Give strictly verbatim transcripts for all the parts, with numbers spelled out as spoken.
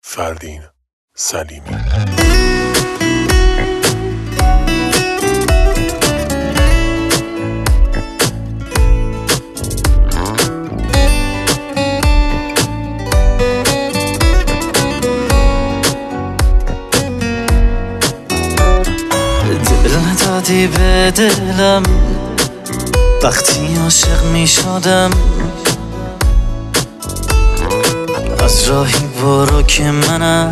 فردین سلیمی. دل دادی به دلم وقتی عاشق می شدم، از راهی برو که منم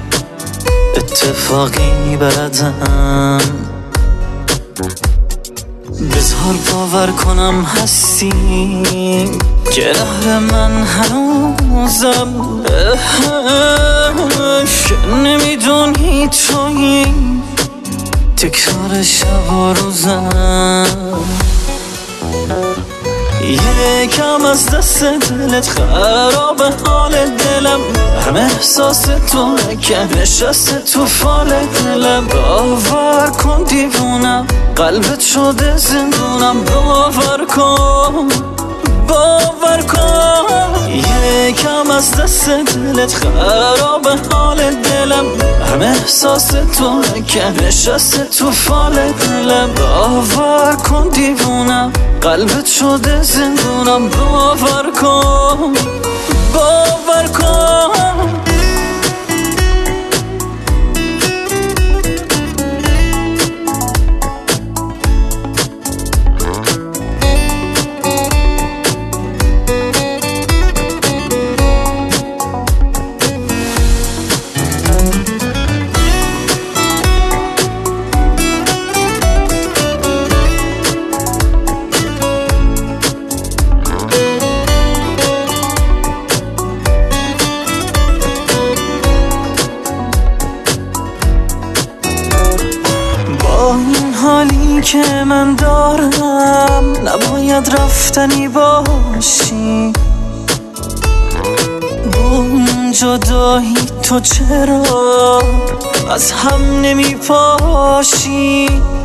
اتفاقی بلدم. بذار باور کنم هستی که نهر من هنوزم، که نمیدونی تویی تکرار شب و روزم. یکم از دست دلت خراب حال دلم، همه احساس تو که نشسته تو فال دلم. باور کن دیوونم، قلبت شده زندونم. باور کن باور کن یکم از دست دلت خراب حال دلم، همه احساس تو که نشسته تو فال دلم. باور کن دیوونم، قلبت شده زندونم. باور کن باور کن این حالی که من دارم نباید رفتنی باشی. با اون جدایی تو چرا از هم نمی پاشی؟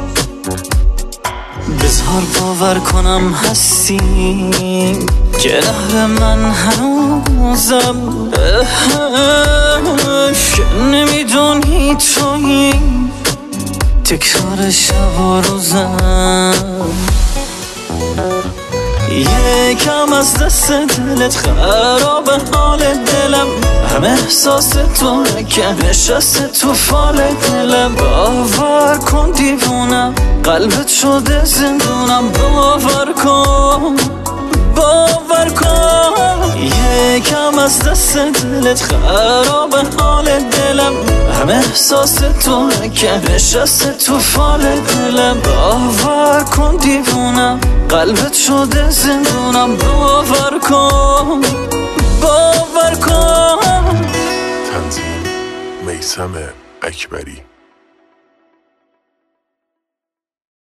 بذار باور کنم هستی که نهر من هنوزم، که نمیدونی تویی تکرار شب و روزم. یکم از دست دلت خراب حال دلم، همه احساس تو که نشسته تو فال دلم. باور کن دیوونم، قلبت شده زندونم. باور کن باور کن یکم از دست دلت خراب حال دلم، همه احساس تو که نشسته تو فال دلم. باور کن دیوونم، قلبت شده زندونم. باور کن باور کن. تنظیم میثم اکبری.